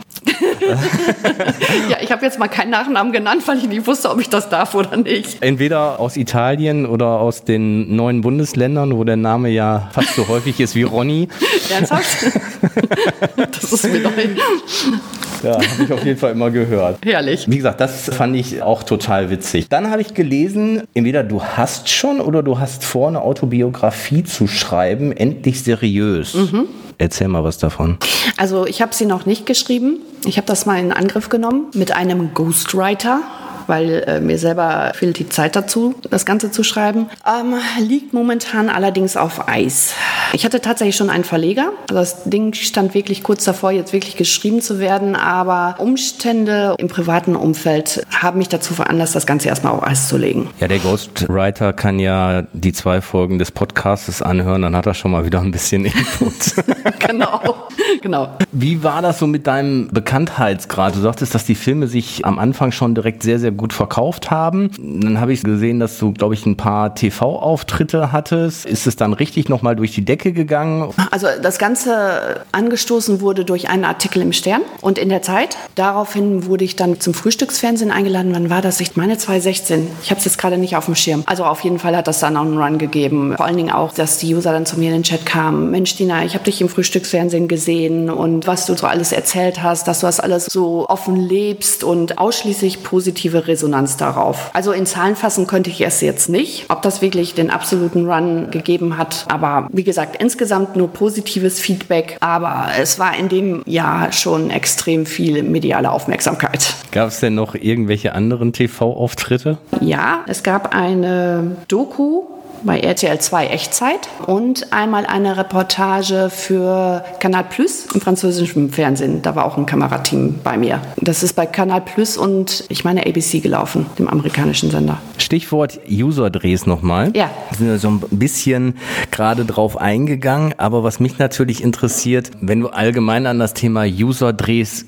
Ja, ich habe jetzt mal keinen Nachnamen genannt, weil ich nicht wusste, ob ich das darf oder nicht. Entweder aus Italien oder aus den neuen Bundesländern, wo der Name ja fast so häufig ist wie Ronny. Ernsthaft? Das ist mir neu. Ja, habe ich auf jeden Fall immer gehört. Herrlich. Wie gesagt, das fand ich auch total witzig. Dann habe ich gelesen, entweder du hast schon oder du hast vor, eine Autobiografie zu schreiben, endlich seriös. Erzähl mal was davon. Also ich habe sie noch nicht geschrieben. Ich habe das mal in Angriff genommen mit einem Ghostwriter, weil mir selber fehlt die Zeit dazu, das Ganze zu schreiben. Liegt momentan allerdings auf Eis. Ich hatte tatsächlich schon einen Verleger. Also das Ding stand wirklich kurz davor, jetzt wirklich geschrieben zu werden. Aber Umstände im privaten Umfeld haben mich dazu veranlasst, das Ganze erstmal auf Eis zu legen. Ja, der Ghostwriter kann ja die 2 Folgen des Podcasts anhören, dann hat er schon mal wieder ein bisschen Input. Genau. Wie war das so mit deinem Bekanntheitsgrad? Du sagtest, dass die Filme sich am Anfang schon direkt sehr, sehr gut verkauft haben. Dann habe ich gesehen, dass du, glaube ich, ein paar TV-Auftritte hattest. Ist es dann richtig nochmal durch die Decke gegangen? Also das Ganze angestoßen wurde durch einen Artikel im Stern und in der Zeit. Daraufhin wurde ich dann zum Frühstücksfernsehen eingeladen. Wann war das? Ich meine 2016. Ich habe es jetzt gerade nicht auf dem Schirm. Also auf jeden Fall hat das dann auch einen Run gegeben. Vor allen Dingen auch, dass die User dann zu mir in den Chat kamen. Mensch, Tina, ich habe dich im Frühstücksfernsehen gesehen und was du so alles erzählt hast, dass du das alles so offen lebst und ausschließlich positive Resonanz darauf. Also in Zahlen fassen könnte ich es jetzt nicht, ob das wirklich den absoluten Run gegeben hat. Aber wie gesagt, insgesamt nur positives Feedback. Aber es war in dem Jahr schon extrem viel mediale Aufmerksamkeit. Gab es denn noch irgendwelche anderen TV-Auftritte? Ja, es gab eine Doku bei RTL 2 Echtzeit und einmal eine Reportage für Canal Plus im französischen Fernsehen. Da war auch ein Kamerateam bei mir. Das ist bei Canal Plus und ich meine ABC gelaufen, dem amerikanischen Sender. Stichwort User-Drehs nochmal. Ja. Wir sind ja so ein bisschen gerade drauf eingegangen, aber was mich natürlich interessiert, wenn du allgemein an das Thema User-Drehs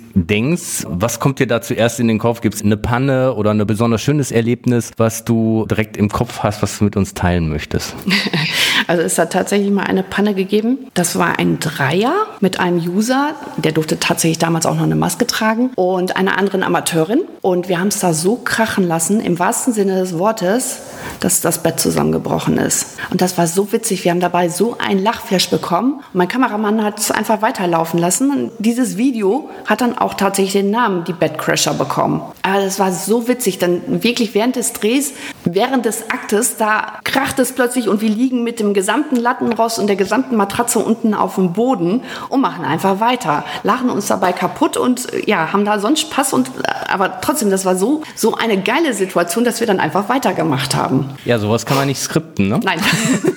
denkst, was kommt dir da zuerst in den Kopf? Gibt es eine Panne oder ein besonders schönes Erlebnis, was du direkt im Kopf hast, was du mit uns teilen möchtest? Also es hat tatsächlich mal eine Panne gegeben. Das war ein Dreier mit einem User, der durfte tatsächlich damals auch noch eine Maske tragen, und einer anderen Amateurin. Und wir haben es da so krachen lassen, im wahrsten Sinne des Wortes, dass das Bett zusammengebrochen ist. Und das war so witzig. Wir haben dabei so einen Lachflash bekommen. Und mein Kameramann hat es einfach weiterlaufen lassen. Und dieses Video hat dann auch tatsächlich den Namen Die Bettcrasher bekommen. Aber das war so witzig. Dann wirklich während des Drehs, während des Aktes, da kracht es plötzlich und wir liegen mit dem gesamten Lattenrost und der gesamten Matratze unten auf dem Boden und machen einfach weiter. Lachen uns dabei kaputt und ja, haben da sonst Spaß. Aber trotzdem, das war so eine geile Situation, dass wir dann einfach weitergemacht haben. Ja, sowas kann man nicht skripten, ne? Nein.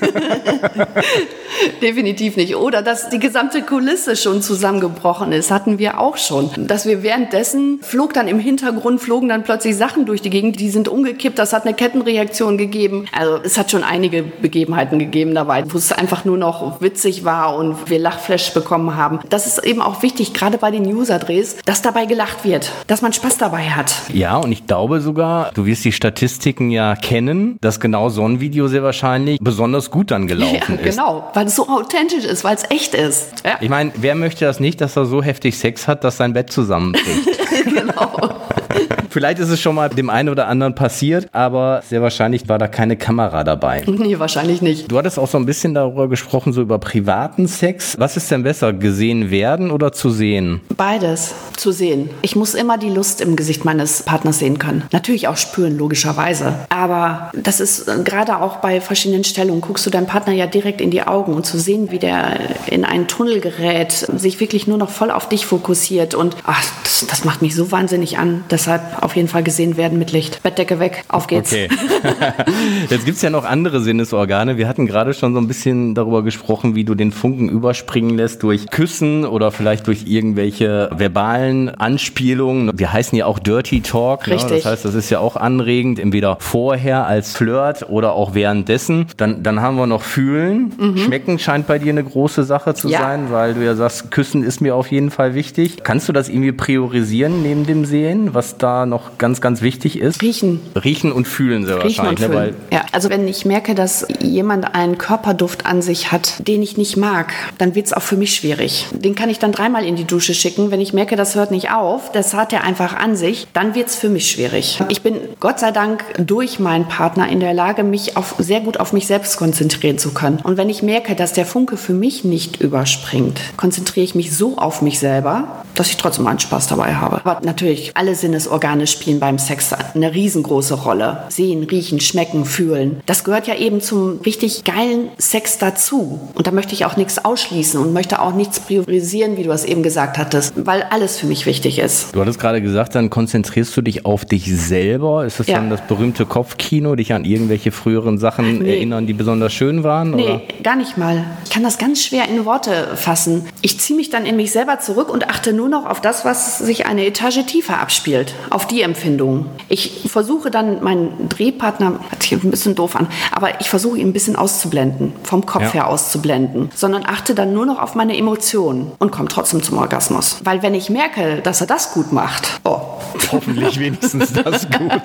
Definitiv nicht. Oder dass die gesamte Kulisse schon zusammengebrochen ist, hatten wir auch schon. Dass wir währenddessen flogen dann plötzlich Sachen durch die Gegend, die sind umgekippt, das hat eine Kettenreaktion gegeben. Also es hat schon einige Begebenheiten gegeben dabei, wo es einfach nur noch witzig war und wir Lachflash bekommen haben. Das ist eben auch wichtig, gerade bei den User-Drehs, dass dabei gelacht wird, dass man Spaß dabei hat. Ja, und ich glaube sogar, du wirst die Statistiken ja kennen, dass genau so ein Video sehr wahrscheinlich besonders gut dann gelaufen ist. Genau, weil es so authentisch ist, weil es echt ist. Ja. Ich meine, wer möchte das nicht, dass er so heftig Sex hat, dass sein Bett zusammenbricht? Genau. Vielleicht ist es schon mal dem einen oder anderen passiert, aber sehr wahrscheinlich war da keine Kamera dabei. Nee, wahrscheinlich nicht. Du hattest auch so ein bisschen darüber gesprochen, so über privaten Sex. Was ist denn besser, gesehen werden oder zu sehen? Beides, zu sehen. Ich muss immer die Lust im Gesicht meines Partners sehen können. Natürlich auch spüren, logischerweise. Aber das ist gerade auch bei verschiedenen Stellungen, guckst du deinem Partner ja direkt in die Augen und zu sehen, wie der in einen Tunnel gerät, sich wirklich nur noch voll auf dich fokussiert und das macht mich so wahnsinnig an. Deshalb auf jeden Fall gesehen werden mit Licht. Bettdecke weg, auf geht's. Okay. Jetzt gibt's ja noch andere Sinnesorgane. Wir hatten gerade schon so ein bisschen darüber gesprochen, wie du den Funken überspringen lässt durch Küssen oder vielleicht durch irgendwelche verbalen Anspielungen. Wir heißen ja auch Dirty Talk. Richtig. Ne? Das heißt, das ist ja auch anregend, entweder vorher als Flirt oder auch währenddessen. Dann haben wir noch Fühlen. Schmecken scheint bei dir eine große Sache zu sein, weil du ja sagst, Küssen ist mir auf jeden Fall wichtig. Kannst du das irgendwie priorisieren neben dem Sehen, was da noch ganz, ganz wichtig ist? Riechen Und fühlen sehr Riechen wahrscheinlich. und fühlen. Ja, also wenn ich merke, dass jemand einen Körperduft an sich hat, den ich nicht mag, dann wird es auch für mich schwierig. Den kann ich dann 3-mal in die Dusche schicken. Wenn ich merke, das hört nicht auf, das hat er einfach an sich, dann wird es für mich schwierig. Ich bin Gott sei Dank durch meinen Partner in der Lage, mich sehr gut auf mich selbst konzentrieren zu können. Und wenn ich merke, dass der Funke für mich nicht überspringt, konzentriere ich mich so auf mich selber, dass ich trotzdem einen Spaß dabei habe. Aber natürlich, alle Sinnesorgane spielen beim Sex eine riesengroße Rolle. Sehen, riechen, schmecken, fühlen. Das gehört ja eben zum richtig geilen Sex dazu. Und da möchte ich auch nichts ausschließen und möchte auch nichts priorisieren, wie du es eben gesagt hattest, weil alles für mich wichtig ist. Du hattest gerade gesagt, dann konzentrierst du dich auf dich selber. Ist das dann das berühmte Kopfkino, dich an irgendwelche früheren Sachen erinnern, die besonders schön waren? Nee, oder? Gar nicht mal. Ich kann das ganz schwer in Worte fassen. Ich ziehe mich dann in mich selber zurück und achte nur noch auf das, was sich eine Etage tiefer abspielt. Auf die Empfindung. Ich versuche dann meinen Drehpartner, hört sich ein bisschen doof an, aber ich versuche ihn ein bisschen auszublenden, vom Kopf her auszublenden, sondern achte dann nur noch auf meine Emotionen und komme trotzdem zum Orgasmus. Weil wenn ich merke, dass er das gut macht, hoffentlich wenigstens das gut.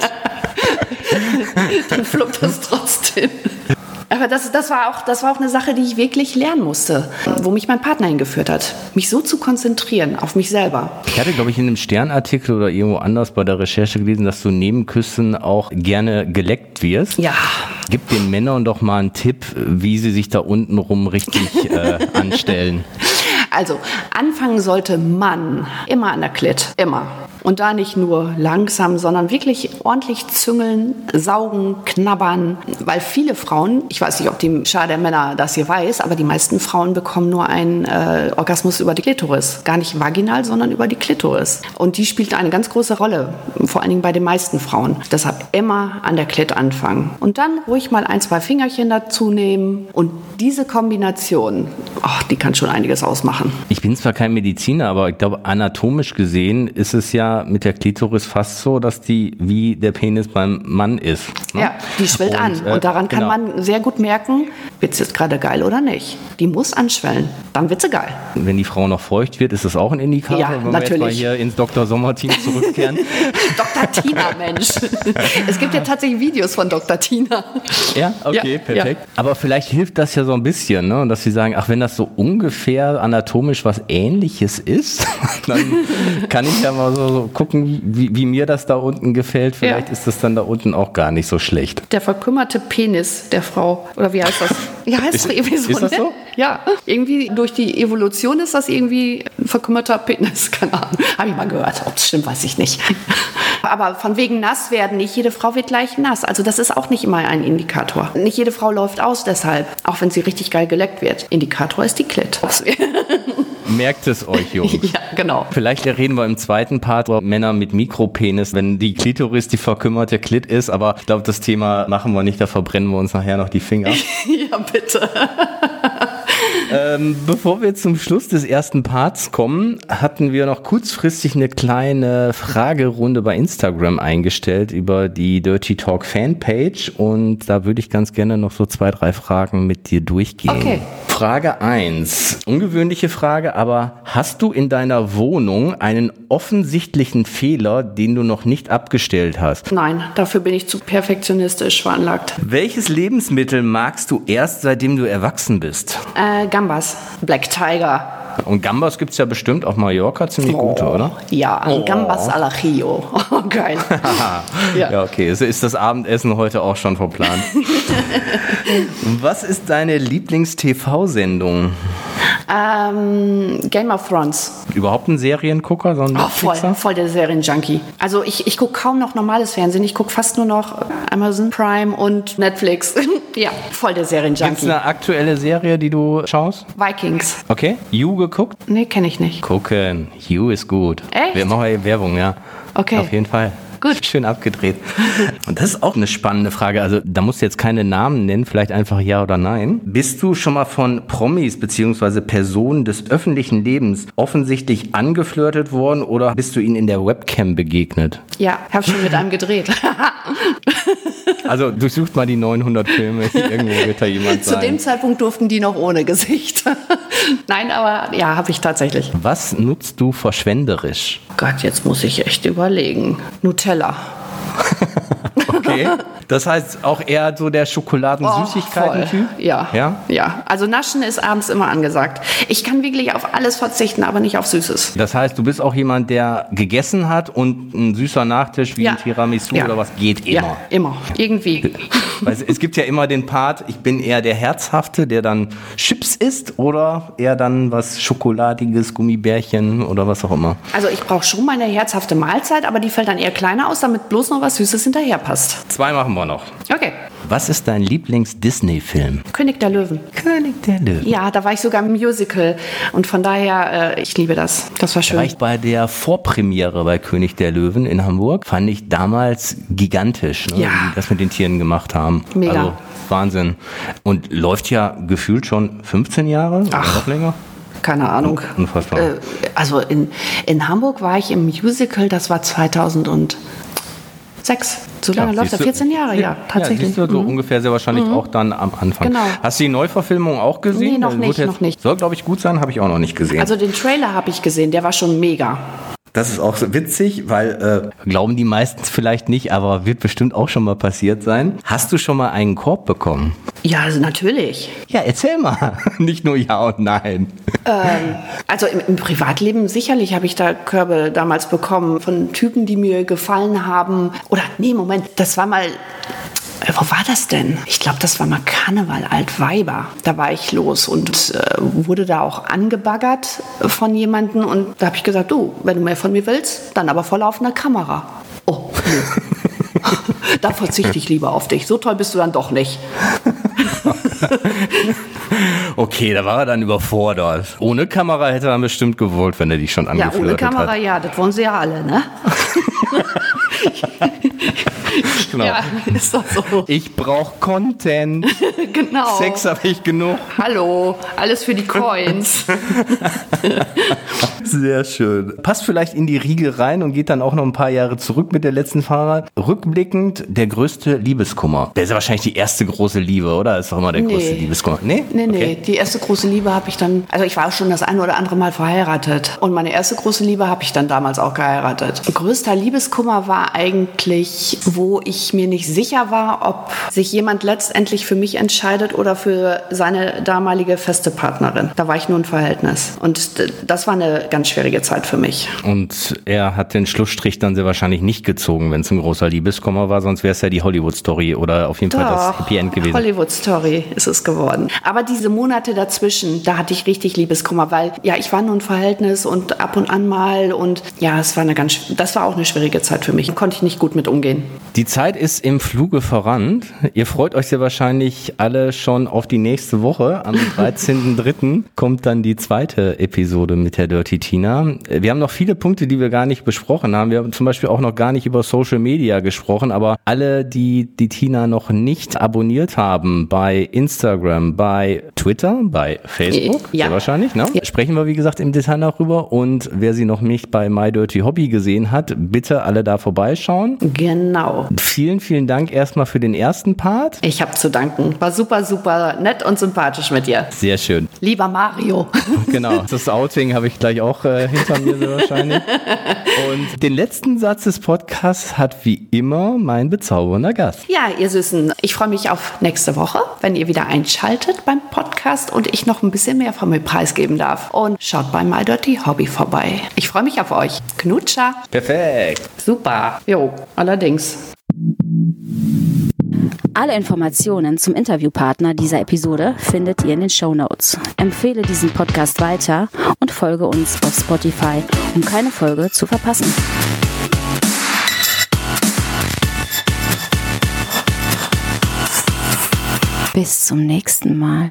dann fluppt das trotzdem. Aber das war auch eine Sache, die ich wirklich lernen musste, wo mich mein Partner hingeführt hat. Mich so zu konzentrieren auf mich selber. Ich hatte, glaube ich, in einem Sternartikel oder irgendwo anders bei der Recherche gelesen, dass du neben Küssen auch gerne geleckt wirst. Ja. Gib den Männern doch mal einen Tipp, wie sie sich da unten rum richtig anstellen. Also, anfangen sollte man immer an der Klit. Immer. Und da nicht nur langsam, sondern wirklich ordentlich züngeln, saugen, knabbern. Weil viele Frauen, ich weiß nicht, ob die Schar der Männer das hier weiß, aber die meisten Frauen bekommen nur einen Orgasmus über die Klitoris. Gar nicht vaginal, sondern über die Klitoris. Und die spielt eine ganz große Rolle, vor allen Dingen bei den meisten Frauen. Deshalb immer an der Klit anfangen. Und dann ruhig mal 1, 2 Fingerchen dazu nehmen und diese Kombination, die kann schon einiges ausmachen. Ich bin zwar kein Mediziner, aber ich glaube, anatomisch gesehen ist es ja mit der Klitoris fast so, dass die wie der Penis beim Mann ist. Ne? Ja, die schwillt an. Und daran kann man sehr gut merken, wird es jetzt gerade geil oder nicht. Die muss anschwellen, dann wird sie geil. Wenn die Frau noch feucht wird, ist das auch ein Indikator, ja, wenn natürlich. wir jetzt mal hier ins Dr. Sommer-Team zurückkehren. Dr. Tina, Mensch. Es gibt ja tatsächlich Videos von Dr. Tina. Ja, okay, ja, perfekt. Ja. Aber vielleicht hilft das ja so ein bisschen, ne? Dass sie sagen, ach, wenn das so ungefähr anatomisch was Ähnliches ist, dann kann ich ja mal so gucken, wie mir das da unten gefällt. Vielleicht ist das dann da unten auch gar nicht so schlecht. Der verkümmerte Penis der Frau, oder wie heißt das? Ja, heißt doch irgendwie so. Ist das so? Ja, irgendwie durch die Evolution ist das irgendwie ein verkümmerter Penis. Keine Ahnung. Habe ich mal gehört. Ob es stimmt, weiß ich nicht. Aber von wegen nass werden, nicht jede Frau wird gleich nass. Also das ist auch nicht immer ein Indikator. Nicht jede Frau läuft aus deshalb, auch wenn sie richtig geil geleckt wird. Indikator ist die Klit. Merkt es euch, Jungs. Ja, genau. Vielleicht reden wir im zweiten Part über Männer mit Mikropenis, wenn die Klitoris die verkümmerte Klit ist. Aber ich glaube, das Thema machen wir nicht, da verbrennen wir uns nachher noch die Finger. Ja, bitte. Bevor wir zum Schluss des ersten Parts kommen, hatten wir noch kurzfristig eine kleine Fragerunde bei Instagram eingestellt über die Dirty Talk Fanpage und da würde ich ganz gerne noch so 2, 3 Fragen mit dir durchgehen. Okay. Frage 1. Ungewöhnliche Frage, aber hast du in deiner Wohnung einen offensichtlichen Fehler, den du noch nicht abgestellt hast? Nein, dafür bin ich zu perfektionistisch veranlagt. Welches Lebensmittel magst du erst, seitdem du erwachsen bist? Gambas, Black Tiger. Und Gambas gibt es ja bestimmt auf Mallorca ziemlich gute, oder? Ja, Gambas al ajillo. Oh, geil. Ja, okay. Ist das Abendessen heute auch schon verplant? Was ist deine Lieblings-TV-Sendung? Game of Thrones. Überhaupt ein Seriengucker? So ein voll der Serienjunkie. Also ich gucke kaum noch normales Fernsehen. Ich gucke fast nur noch Amazon Prime und Netflix. Ja, voll der Serienjunkie. Gibt es eine aktuelle Serie, die du schaust? Vikings. Okay. You geguckt? Nee, kenne ich nicht. Gucken. You ist gut. Echt? Wir machen ja Werbung, ja. Okay. Auf jeden Fall. Gut. Schön abgedreht. Und das ist auch eine spannende Frage. Also da musst du jetzt keine Namen nennen, vielleicht einfach ja oder nein. Bist du schon mal von Promis bzw. Personen des öffentlichen Lebens offensichtlich angeflirtet worden oder bist du ihnen in der Webcam begegnet? Ja, habe schon mit einem gedreht. Also durchsucht mal die 900 Filme, irgendwo wird da jemand sein. Zu dem Zeitpunkt durften die noch ohne Gesicht. Nein, aber ja, habe ich tatsächlich. Was nutzt du verschwenderisch? Gott, jetzt muss ich echt überlegen. Nutella. Okay. Das heißt auch eher so der Schokoladen-Süßigkeiten-Typ? Ja. Also Naschen ist abends immer angesagt. Ich kann wirklich auf alles verzichten, aber nicht auf Süßes. Das heißt, du bist auch jemand, der gegessen hat und ein süßer Nachtisch wie ein Tiramisu oder was geht immer? Ja, immer. Irgendwie. Weil es gibt ja immer den Part, ich bin eher der Herzhafte, der dann Chips isst oder eher dann was Schokoladiges, Gummibärchen oder was auch immer. Also ich brauche schon meine herzhafte Mahlzeit, aber die fällt dann eher kleiner aus, damit bloß noch was Süßes hinterher passt. 2 machen wir noch. Okay. Was ist dein Lieblings-Disney-Film? König der Löwen. König der Löwen. Ja, da war ich sogar im Musical und von daher, ich liebe das. Das war schön. Da war ich bei der Vorpremiere bei König der Löwen in Hamburg. Fand ich damals gigantisch, ne, wie die das mit den Tieren gemacht haben. Mega. Also Wahnsinn. Und läuft ja gefühlt schon 15 Jahre oder noch länger? Keine Ahnung. Unfassbar. Also in Hamburg war ich im Musical, das war 2006. So lange läuft er, 14 Jahre, ja, tatsächlich. Ja, siehst du, so ungefähr sehr wahrscheinlich auch dann am Anfang. Genau. Hast du die Neuverfilmung auch gesehen? Nee, noch nicht. Soll, glaube ich, gut sein, habe ich auch noch nicht gesehen. Also den Trailer habe ich gesehen, der war schon mega. Das ist auch so witzig, weil glauben die meistens vielleicht nicht, aber wird bestimmt auch schon mal passiert sein. Hast du schon mal einen Korb bekommen? Ja, also natürlich. Ja, erzähl mal. Nicht nur ja und nein. Also im Privatleben sicherlich habe ich da Körbe damals bekommen von Typen, die mir gefallen haben. Oder nee, Moment, das war mal... Wo war das denn? Ich glaube, das war mal Karneval, Altweiber. Da war ich los und wurde da auch angebaggert von jemandem. Und da habe ich gesagt, du, wenn du mehr von mir willst, dann aber vor laufender Kamera. Oh, nee. Da verzichte ich lieber auf dich. So toll bist du dann doch nicht. Okay, da war er dann überfordert. Ohne Kamera hätte er dann bestimmt gewollt, wenn er dich schon angeflirtet hat. Ja, ohne Kamera, ja, das wollen sie ja alle, ne? Genau. Ja, ist doch so. Ich brauche Content. Genau. Sex habe ich genug. Hallo, alles für die Coins. Sehr schön. Passt vielleicht in die Riege rein und geht dann auch noch ein paar Jahre zurück mit der letzten Fahrrad. Rückblickend der größte Liebeskummer. Der ist ja wahrscheinlich die erste große Liebe, oder? Ist doch immer der größte Liebeskummer. Nee? Nee. Die erste große Liebe habe ich dann, also ich war auch schon das ein oder andere Mal verheiratet. Und meine erste große Liebe habe ich dann damals auch geheiratet. Größter Liebeskummer war eigentlich, wo ich mir nicht sicher war, ob sich jemand letztendlich für mich entscheidet oder für seine damalige feste Partnerin. Da war ich nur ein Verhältnis. Und das war eine ganz schwierige Zeit für mich. Und er hat den Schlussstrich dann sehr wahrscheinlich nicht gezogen, wenn es ein großer Liebeskummer war, sonst wäre es ja die Hollywood-Story oder auf jeden Fall das Happy End gewesen. Hollywood-Story ist es geworden. Aber diese Monate dazwischen, da hatte ich richtig Liebeskummer, weil ja, ich war nur ein Verhältnis und ab und an mal und ja, das war auch eine schwierige Zeit für mich. Da konnte ich nicht gut mit umgehen. Die Zeit ist im Fluge voran. Ihr freut euch ja wahrscheinlich alle schon auf die nächste Woche. Am 13.03. kommt dann die zweite Episode mit der Dirty Tina. Wir haben noch viele Punkte, die wir gar nicht besprochen haben. Wir haben zum Beispiel auch noch gar nicht über Social Media gesprochen, aber alle, die Tina noch nicht abonniert haben bei Instagram, bei Twitter, bei Facebook, sehr wahrscheinlich, ne? Ja. Sprechen wir, wie gesagt, im Detail darüber. Und wer sie noch nicht bei My Dirty Hobby gesehen hat, bitte alle da vorbeischauen. Genau. Vielen, vielen Dank erstmal für den ersten Part. Ich habe zu danken. War super, super nett und sympathisch mit dir. Sehr schön. Lieber Mario. Genau, das Outing habe ich gleich auch hinter mir sehr wahrscheinlich. Und den letzten Satz des Podcasts hat wie immer mein bezaubernder Gast. Ja, ihr Süßen, ich freue mich auf nächste Woche, wenn ihr wieder einschaltet beim Podcast und ich noch ein bisschen mehr von mir preisgeben darf. Und schaut bei My Dirty Hobby vorbei. Ich freue mich auf euch. Knutscher. Perfekt. Super. Jo, allerdings. Alle Informationen zum Interviewpartner dieser Episode findet ihr in den Shownotes. Empfehle diesen Podcast weiter und folge uns auf Spotify, um keine Folge zu verpassen. Bis zum nächsten Mal.